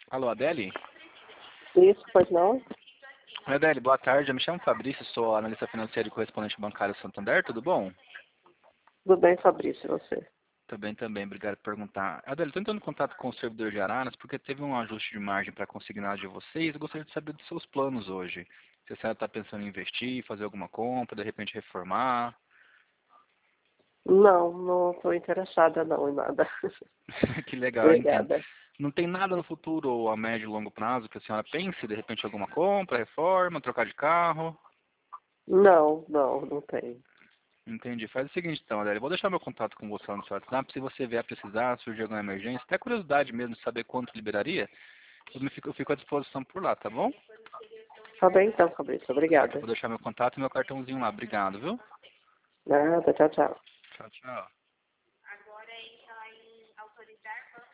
Alô, Adele? Isso, pois não? Oi, Adele, boa tarde. Eu me chamo Fabrício, sou analista financeiro e correspondente bancário Santander, tudo bom? Tudo bem, Fabrício, e você? Também, obrigado por perguntar. Adele, estou entrando em contato com o servidor de Araras porque teve um ajuste de margem para consignado de vocês. Eu gostaria de saber dos seus planos hoje. Se você está pensando em investir, fazer alguma compra, de repente reformar. Não, não estou interessada não em nada. Que legal, eu entendo. Obrigada. Não tem nada no futuro ou a médio e longo prazo que a senhora pense, de repente alguma compra, reforma, trocar de carro? Não tem. Entendi. Faz o seguinte então, Adélio. Eu vou deixar meu contato com você lá no seu WhatsApp. Se você vier a precisar, surgir alguma emergência, até curiosidade mesmo de saber quanto liberaria, eu fico à disposição por lá, tá bom? Tá bem então, Fabrício, Tá certo. Eu obrigada. vou deixar meu contato e meu cartãozinho lá. Obrigado, viu? Nada, tchau, tchau. Tchau, tchau.